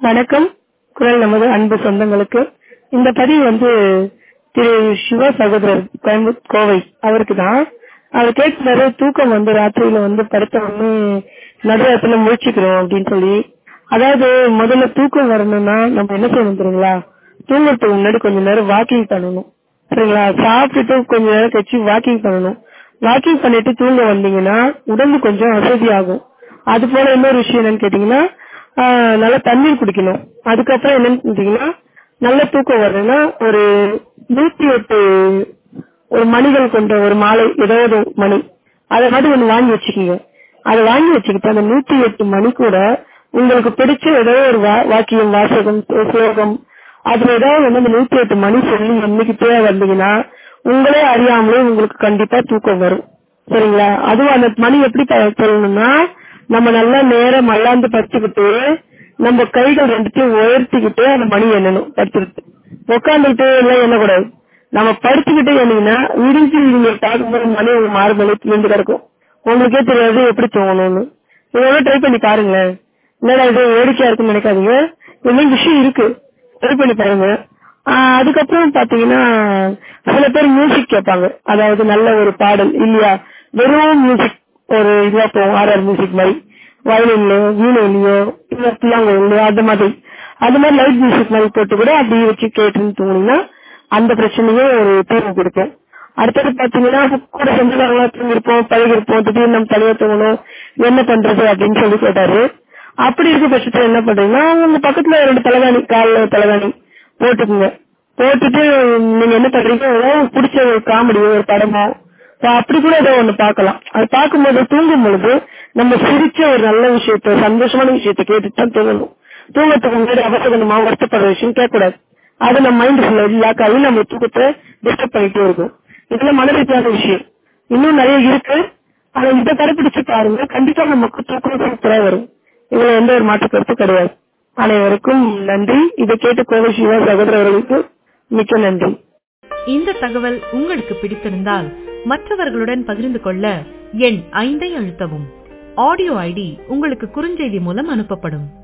வணக்கம். குரல் நமது அன்பு சொந்தங்களுக்கு இந்த பதிவு திரு சிவா சகோதரர் கோவை அவருக்கு தான். அவர் கேட்கிறாரு, தூக்கம் ராத்திரியில படுத்த உடனே நடுராத்திரில முழிச்சுக்கிறோம் அப்படின்னு சொல்லி. அதாவது முதல்ல தூக்கம் வரணும்னா நம்ம என்ன செய்யணும் தெரியுங்களா? தூங்குறதுக்கு முன்னாடி கொஞ்ச நேரம் வாக்கிங் பண்ணணும். சரிங்களா? சாப்பிட்டுட்டு கொஞ்ச நேரம் கழிச்சு வாக்கிங் பண்ணணும். வாக்கிங் பண்ணிட்டு தூங்க வந்தீங்கன்னா உடம்பு கொஞ்சம் அசதி ஆகும். அது போல இன்னொரு விஷயம் என்னன்னு கேட்டீங்கன்னா, நல்லா தண்ணீர் குடிக்கணும். அதுக்கப்புறம் என்னன்னு கேட்டீங்கன்னா, நல்ல தூக்கம் வரணும்னா ஒரு 108 ஒரு மணிகள் கொண்ட ஒரு மாலை, ஏதாவது மணி அதை மாதிரி ஒண்ணு வாங்கி வச்சுக்கோங்க. அதை வாங்கி வச்சுக்கிட்டு அந்த 108 மணி கூட உங்களுக்கு பிடிச்ச ஏதோ ஒரு வாக்கியம், வாசகம், ஸ்லோகம், அதுல ஏதாவது அந்த 108 மணி சொல்லி எண்ணிக்கிட்டே வந்தீங்கன்னா உங்களே அறியாமலே உங்களுக்கு கண்டிப்பா தூக்கம் வரும். சரிங்களா? அதுவும் அந்த மணி எப்படி சொல்லணும்னா, நம்ம நல்லா நேரம் மல்லாந்து படுத்துக்கிட்டு நம்ம கைகள் ரெண்டுத்தையும் உயர்த்திக்கிட்டு அந்த மணி எண்ணணும். படுத்துக்கிட்டு உட்காந்துக்கிட்டு எல்லாம் எண்ணக்கூடாது. நம்ம படுத்துக்கிட்டு எண்ணீங்கன்னா விடிஞ்சு நீங்க பார்க்கும்போது மணி ஒரு மாறுமணி நின்று கிடக்கும். உங்களுக்கே தெரியாது எப்படி தூங்கணும்னு. இதோட ட்ரை பண்ணி பாருங்களேன். என்னடா இது வேடிக்கையா இருக்குன்னு நினைக்காதீங்க. இந்த விஷயம் இருக்கு, ட்ரை பண்ணி பாருங்க. அதுக்கப்புறம் பாத்தீங்கன்னா சில பேர் மியூசிக் கேட்பாங்க. அதாவது நல்ல ஒரு பாடல் இல்லையா, வெறும் மியூசிக் ஒரு இதுவா போகும், ஆர்ஆர் மியூசிக் மாதிரி, வயலின்லயோ வீணையிலயோ இல்ல பிள்ளாங்கோயிலோ அந்த மாதிரி லைட் மியூசிக் மாதிரி போட்டு கூட அப்படி வச்சு கேட்டுன்னு தூங்கினீங்கன்னா அந்த பிரச்சனையே ஒரு தீர்வு கொடுக்கும். அடுத்தது பாத்தீங்கன்னா கூட சொந்தக்காரங்களா தூங்கிருப்போம், பழகிருப்போம், திடீர்னு நம்ம தனியா தூங்கணும், என்ன பண்றது அப்படின்னு சொல்லி கேட்டாரு. அப்படி இருக்க பட்சத்துல என்ன பண்றீங்கன்னா, உங்க பக்கத்துல 2 தலைகாணி, காலில் தலைகாணி போட்டுக்குங்க. போட்டுட்டு நீங்க என்ன பண்றீங்க, பிடிச்ச ஒரு காமெடியோ ஒரு படமோ அப்படி கூட ஏதோ ஒண்ணு பாக்கலாம். அது பார்க்கும்போது தூங்கும் பொழுது நம்ம சிரிச்ச ஒரு நல்ல விஷயத்த, சந்தோஷமான விஷயத்த கேட்டுட்டு தான் தூங்கணும். தூங்கத்துக்கு முன்னாடி அவசரமா வருத்தப்படுற விஷயம் கேட்கக்கூடாது. அது நம்ம மைண்ட் லாக் ஆகி நம்ம தூக்கத்தை டிஸ்டர்ப் பண்ணிட்டே இருக்கும். இதுல மனரீதியான விஷயம் இன்னும் நிறைய இருக்கு. ஆனா இதை கடைபிடிச்சு பாருங்க, கண்டிப்பா நமக்கு தூக்கம் சூப்பரா வரும். இதுல எந்த ஒரு மாற்று கருத்து கிடையாது. அனைவருக்கும் நன்றி. இதை கேட்டு கோவை சிவா சகோதரர்களுக்கு மிக்க நன்றி. இந்த தகவல் உங்களுக்கு பிடித்திருந்தால் மற்றவர்களுடன் பகிர்ந்து கொள்ள எண் 5 அழுத்தவும். ஆடியோ ஐடி உங்களுக்கு குறுஞ்செய்தி மூலம் அனுப்பப்படும்.